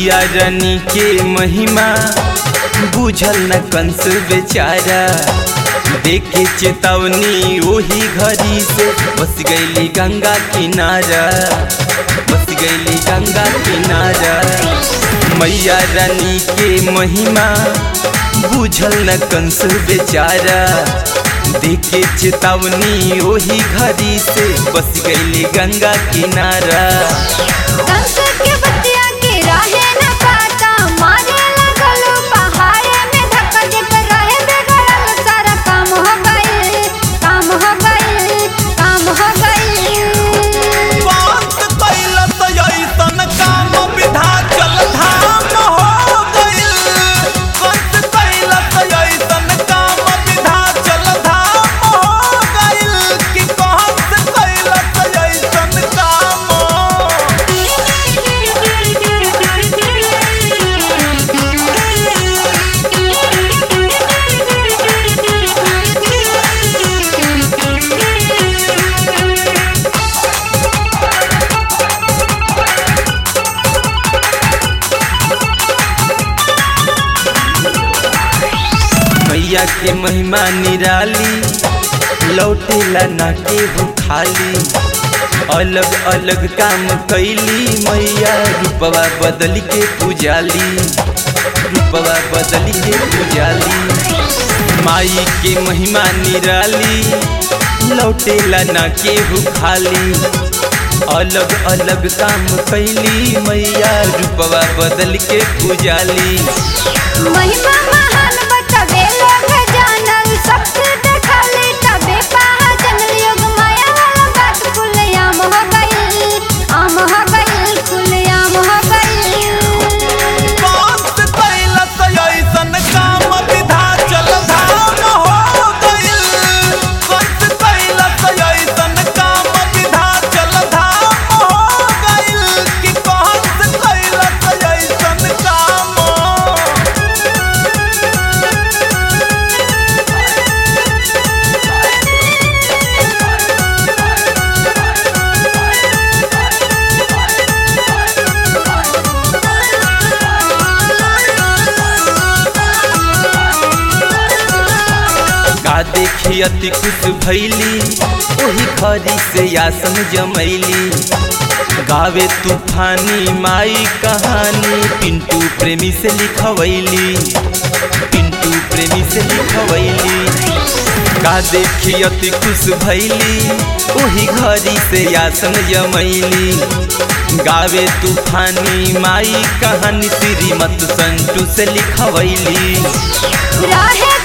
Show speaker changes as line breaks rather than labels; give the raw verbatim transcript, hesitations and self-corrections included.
मैया रानी के महिमा बुझल न कंस बेचारा, देखे चेतावनी वही घड़ी से बस गईली गंगा किनारा, बस गईली गंगा किनारा। मैया रानी के महिमा बुझल न कंस बेचारा, देखे चेतावनी वही घड़ी से बस गईली गंगा किनारा।
कंस के बतिया के रहे न पाता, मारे लगल पहाड़े में धक्का देकर रहे बिगड़ल, सारा काम हो गइल, काम हो गइल, काम हो गइल।
बात कैलस ऐसन काम विंध्याचल धाम हो गइल, कंस कैलस ऐसन काम विंध्याचल धाम हो गइल, कि कंस कैलस ऐसन काम। मैया के महिमा निराली, लौटेला ना केहू खाली, अलग अलग काम कैली मैया, रूपवा बदल के पूजाली, रूपवा बदल के पूजाली। माई के महिमा निराली, लौटेला ना केहू खाली, अलग अलग काम कैली मैया, रूपवा बदल के पूजाली।
महिमा महान बतबे लोग जानल, सबसे देखली तबे पहचानल, योग माया वाला बात खुलेआम हो गइल, आम हो गइल, खुलेआम हो गइल।
कंस कैलस ऐसन काम विंध्याचल धाम हो गइल, कंस कैलस ऐसन काम विंध्याचल धाम हो गइल, कि कंस कैलस ऐसन काम। का देखी अति खुश भैली, ओही खरी से आसन जमैली, गावे तूफानी माई कहानी, पिंटू प्रेमी से लिखवैली, पिंटू प्रेमी से लिखवैली। का देखी अति खुश भैली, ओही घड़ी से आसन जमैली, गावे तूफानी माई कहानी, श्रीमत संतू से लिखवैली।
रहे